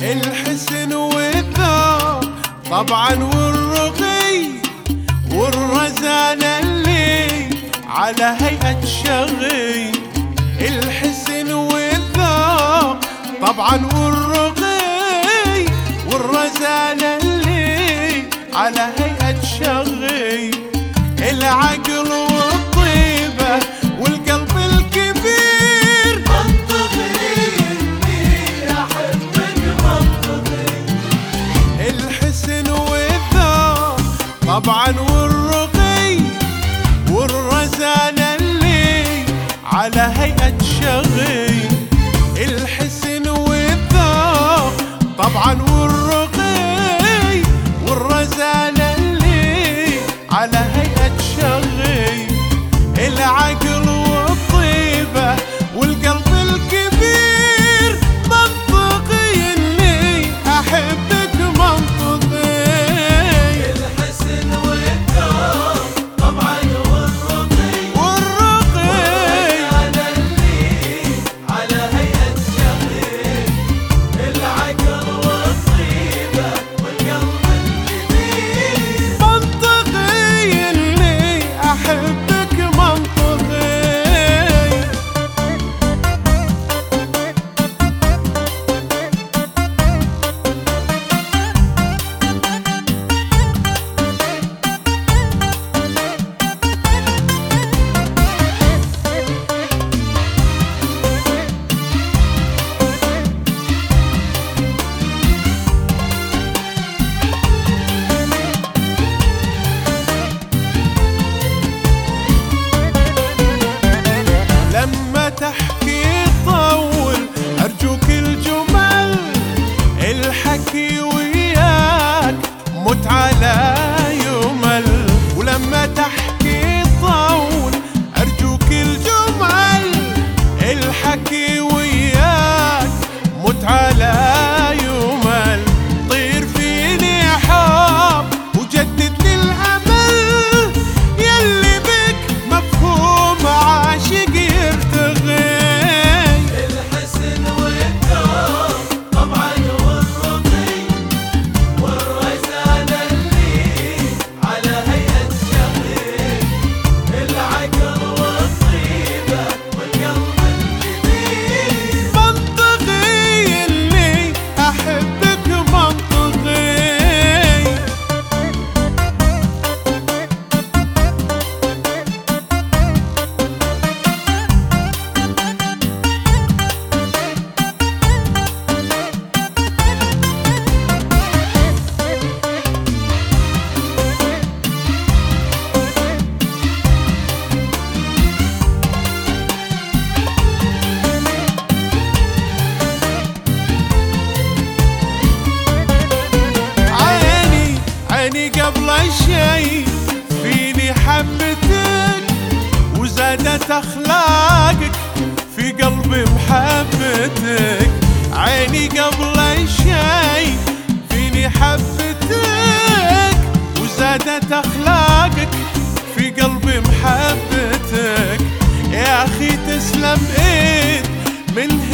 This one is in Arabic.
الحسن والذوق طبعا والرقي والرزانة اللي على هيئة شغي. الحسن والذوق طبعا والرقي والرزانة اللي على هيئة شغي. العقل والطيبة والقلب الكبير منطقي إني أحبك منطقي. الحسن والذوق طبعا والرقي والرزانة اللي على هيئة شغي. الحسن والذوق طبعا والرقي والرزانة اللي على هيئة شغي. العقل والطيبة والقلب الكبير منطقي إني أحبك منطقي. الحسن والذوق طبعا والرقي والرزانة اللي على هيئة شغي. العقل والطيبة والقلب الكبير منطقي إني أحبك منطقي. لما تحكي طول أرجوك الجمل الحكي وياك متعة لا يمل. ولما تحكي طول أرجوك الجمل الحكي وياك متعة لا يمل. طير فيني حب وجدد لي الأمل يلي بك مفهوم عاشق يرتغي. الحسن والذوق طبعا والرقي والرزانة اللي على هيئة شغي. العقل والطيبة والقلب الكبير منطقي إني أحبك منطقي. عيني قبل شي فيني حبتك وزادت أخلاقك في قلبي محبتك. عيني قبل شي فيني حبتك وزادت أخلاقك في قلبي محبتك. يا أخي تسلم إيد من